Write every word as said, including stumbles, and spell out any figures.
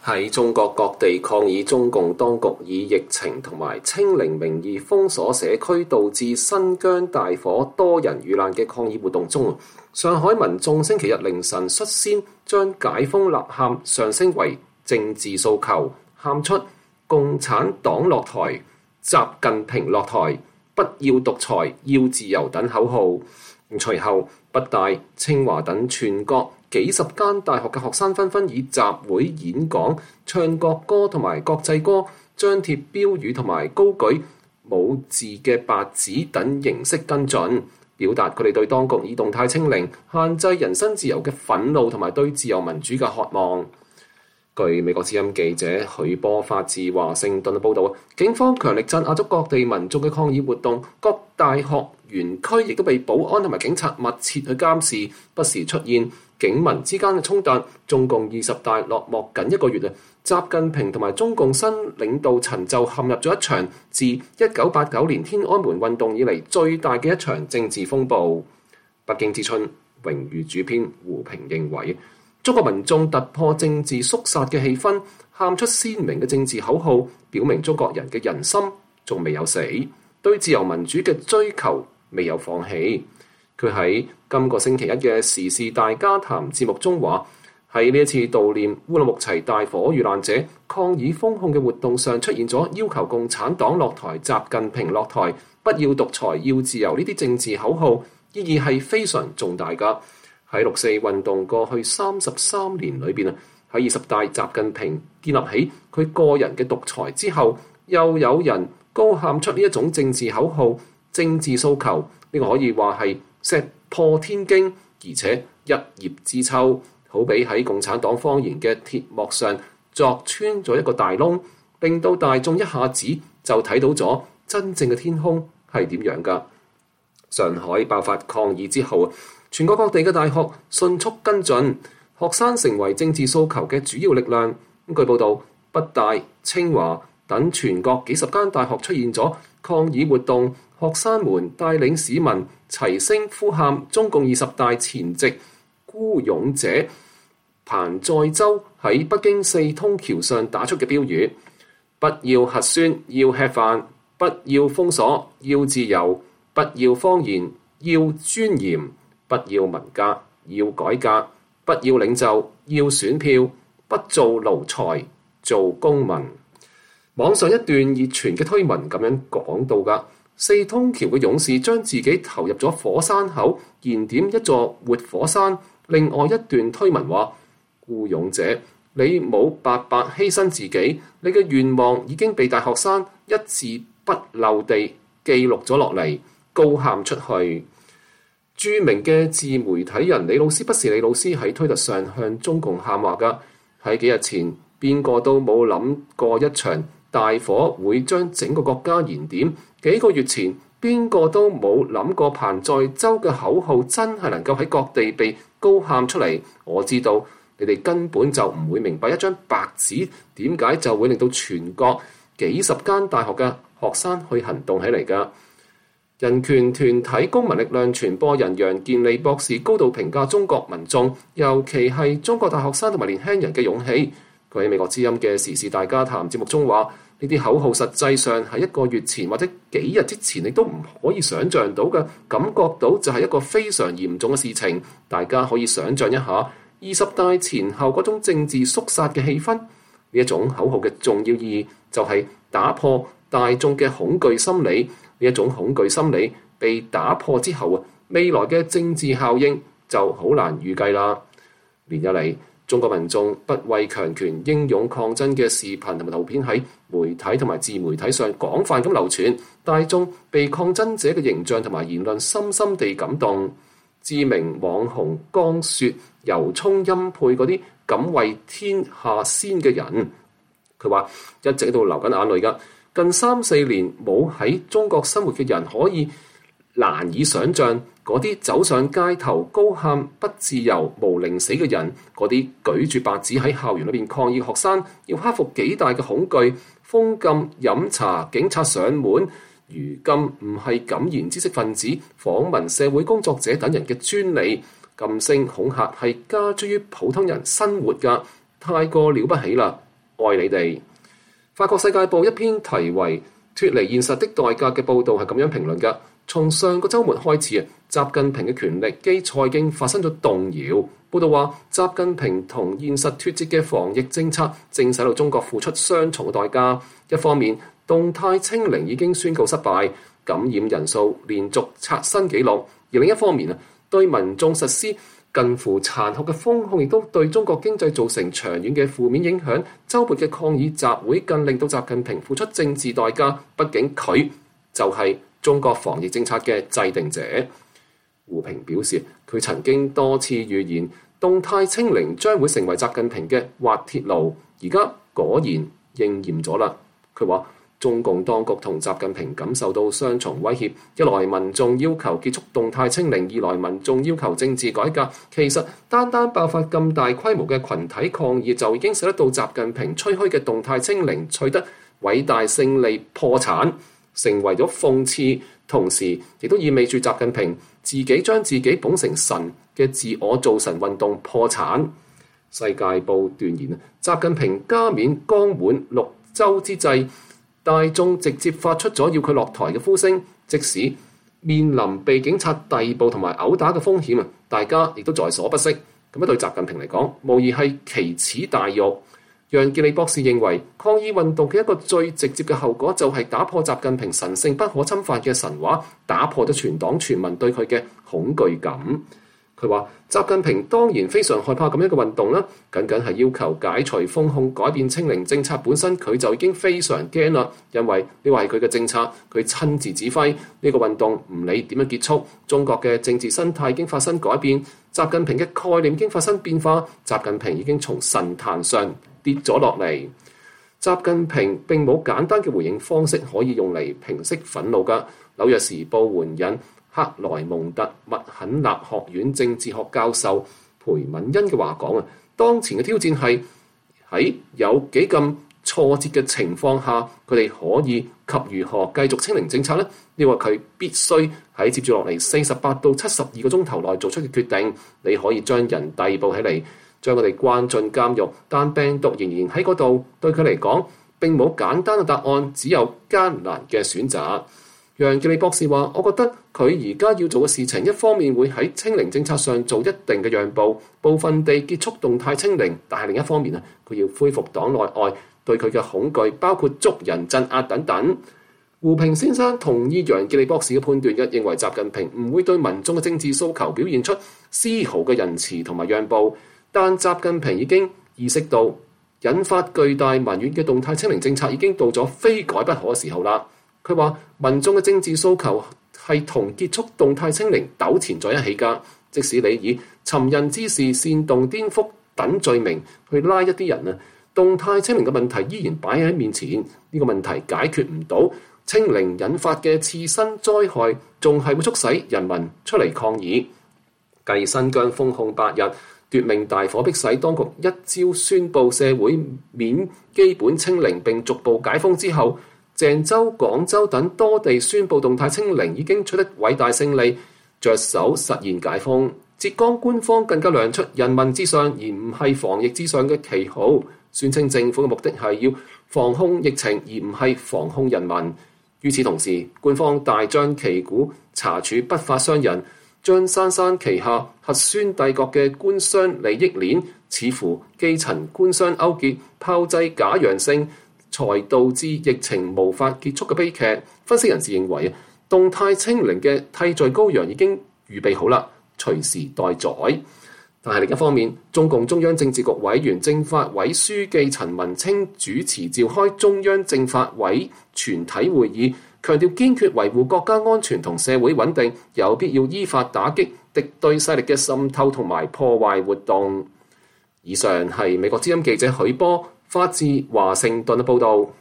喺中國各地抗議中共當局以疫情同埋清零名義封鎖社區，導致新疆大火多人遇難嘅抗議活動中，上海民眾星期日凌晨率先將解封吶喊上升為政治訴求，喊出共產黨落台、習近平落台、不要獨裁、要自由等口號。隨後，北大、清華等全國幾十間大學嘅學生紛紛以集會演講、唱國歌同埋國際歌、張貼標語同埋高舉冇字嘅白紙等形式跟進，表達佢哋對當局以動態清零、限制人身自由嘅憤怒同埋對自由民主嘅渴望。據美國之音記者許波發自華盛頓嘅報導，警方強力鎮壓咗各地民眾嘅抗議活動，各大學園區亦都被保安同埋警察密切去監視，不時出現警民之間嘅衝突。中共二十大落幕僅一個月啊，習近平同埋中共新領導層就陷入咗一場自一九八九年天安門運動以嚟最大嘅一場政治風暴。北京之春榮譽主編胡平認為，中國民眾突破政治肅殺嘅氣氛，喊出鮮明嘅政治口號，表明中國人嘅人心仲未有死，對自由民主嘅追求未有放棄。佢喺今個星期一嘅時事大家談節目中話，喺呢一次悼念烏魯木齊大火遇難者抗議封控嘅活動上，出現咗要求共產黨落台、習近平落台、不要獨裁、要自由呢啲政治口號，意義係非常重大㗎。喺六四運動過去三十三年裏邊啊，喺二十大習近平建立起佢個人嘅獨裁之後，又有人高喊出呢一種政治口號、政治訴求，呢個可以話係石破天驚，而且一葉知秋，好比喺共產黨謊言嘅鐵幕上鑿穿咗一個大窿，令到大眾一下子就睇到咗真正嘅天空係點樣㗎。上海爆發抗議之後，全國各地嘅大學迅速跟進，學生成為政治訴求嘅主要力量。據報道，北大、清華等全國幾十間大學出現咗抗議活動，學生們帶領市民齊聲呼喊中共二十大前夕孤勇者彭載舟喺北京四通橋上打出嘅標語：不要核酸，要吃飯；不要封鎖，要自由；不要謊言，要尊嚴；不要文革，要改革；不要領袖，要選票；不做奴才，做公民。網上一段熱傳嘅推文咁樣講到㗎，四通橋嘅勇士將自己投入咗火山口，燃點一座活火山。另外一段推文話：孤勇者，你冇白白犧牲自己，你嘅願望已經被大學生一字不漏地記錄咗落嚟，高喊出去。著名嘅自媒體人李老師不是李老師喺推特上向中共喊話㗎。喺幾日前，邊個都冇諗過一場大火會將整個國家燃點。幾個月前，邊個都冇諗過彭載舟嘅口號真係能夠喺各地被高喊出嚟。我知道你哋根本就唔會明白一張白紙點解就會令到全國幾十間大學嘅學生去行動起嚟㗎。人權團體公民力量傳播人楊健利博士高度評價中國民眾，尤其係中國大學生同埋年輕人嘅勇氣。佢喺美國之音嘅時事大家談節目中話：呢啲口號實際上係一個月前或者幾日之前你都唔可以想像到嘅，感覺到就係一個非常嚴重嘅事情。大家可以想像一下二十大前後嗰種政治肅殺嘅氣氛。呢一種口號嘅重要意義就係打破大眾嘅恐懼心理。呢一種恐懼心理被打破之後啊，未來嘅政治效應就好難預計啦。連日嚟，中國民眾不畏強權、英勇抗爭嘅視頻同埋圖片喺媒體同埋自媒體上廣泛咁流傳，大眾被抗爭者嘅形象同埋言論深深地感動。知名網紅江雪由衷欽佩嗰啲敢為天下先嘅人，佢話一直喺度流緊眼淚㗎。近三四年冇喺中國生活嘅人可以難以想像嗰啲走上街頭高喊不自由無寧死嘅人，嗰啲舉住白紙喺校園裏邊抗議學生要克服幾大嘅恐懼，封禁飲茶、警察上門。如今唔係敢言知識分子、訪問社會工作者等人嘅專利，禁聲恐嚇係加諸於普通人生活㗎，太過了不起啦！ 愛你哋。法國世界報一篇題為脫離現實的代價嘅報導係咁樣評論嘅：從上個週末開始啊，習近平嘅權力基礎已經發生咗動搖。報道話，習近平同現實脫節嘅防疫政策正使到中國付出雙重嘅代價。一方面，動態清零已經宣告失敗，感染人數連續刷新紀錄；而另一方面啊，對民眾實施近乎殘酷嘅封控，亦都對中國經濟造成長遠嘅負面影響。週末嘅抗議集會更令到習近平付出政治代價，畢竟佢就係中國防疫政策嘅制定者。胡平表示，佢曾經多次預言動態清零將會成為習近平嘅滑鐵盧，而家果然應驗咗啦。佢話中共當局同習近平感受到雙重威脅，一來民眾要求結束動態清零，二來民眾要求政治改革。其實單單爆發咁大規模嘅群體抗議，就已經使得到習近平吹噓嘅動態清零取得偉大勝利破產，成為咗諷刺，同時亦都意味住習近平自己將自己捧成神嘅自我造神運動破產。世界報斷言，習近平加冕剛滿六週之際，大眾直接發出咗要佢落台嘅呼聲，即使面臨被警察逮捕同埋毆打嘅風險啊，大家亦都在所不惜。咁樣對習近平嚟講，無疑係奇恥大辱。楊潔篪博士認為，抗議運動嘅一個最直接嘅後果就係打破習近平神聖不可侵犯嘅神話，打破咗全黨全民對佢嘅恐懼感。佢話：習近平當然非常害怕咁樣嘅運動啦，僅僅係要求解除封控、改變清零政策本身，佢就已經非常驚啦。因為呢個係佢嘅政策，佢親自指揮呢個運動，唔理點樣結束，中國嘅政治生態已經發生改變，習近平嘅概念已經發生變化，習近平已經從神壇上跌咗落嚟。習近平並冇簡單嘅回應方式可以用嚟平息憤怒㗎。紐約時報援引克萊蒙特麥肯納學院政治學教授裴敏恩嘅話講啊，當前嘅挑戰係喺有幾咁挫折嘅情況下，佢哋可以及如何繼續清零政策呢？呢個佢必須喺接住落嚟四十八到七十二個鐘頭內做出嘅決定。你可以將人逮捕起嚟，將佢哋關進監獄，但病毒仍然喺嗰度。對佢嚟講，並冇簡單嘅答案，只有艱難嘅選擇。楊潔篪博士話：我覺得佢而家要做嘅事情，一方面會喺清零政策上做一定嘅讓步，部分地結束動態清零，但係另一方面啊，佢要恢復黨內外對佢嘅恐懼，包括捉人、鎮壓等等。胡平先生同意楊潔篪博士嘅判斷，一認為習近平唔會對民眾嘅政治訴求表現出絲毫嘅仁慈同埋讓步，但習近平已經意識到引發巨大民怨嘅動態清零政策已經到咗非改不可嘅時候啦。佢話民眾嘅政治訴求係同結束動態清零糾纏在一起㗎，即使你以尋釁滋事、煽動顛覆等罪名去拉一啲人啊，動態清零嘅問題依然擺喺面前，呢個問題解決唔到，清零引發嘅次生災害仲係會促使人民出嚟抗議。繼新疆封控八日，奪命大火迫使當局一朝宣布社會面基本清零並逐步解封之後，鄭州、廣州等多地宣布動態清零已經取得偉大勝利，着手實現解封。浙江官方更加亮出人民至上而唔係防疫至上嘅旗號，宣稱政府嘅目的係要防控疫情而唔係防控人民。與此同時，官方大張旗鼓查處不法商人，張珊珊旗下核酸帝國嘅官商利益鏈，似乎基層官商勾結，炮製假陽性，才導致疫情無法結束嘅悲劇。分析人士認為，動態清零嘅替罪羔羊已經預備好啦，隨時待宰。但係另一方面，中共中央政治局委員、政法委書記陳文清主持召開中央政法委全體會議，強調堅決維護國家安全同社會穩定，有必要依法打擊敵對勢力嘅滲透同埋破壞活動。以上係美國之音記者許波發自華盛頓嘅報導。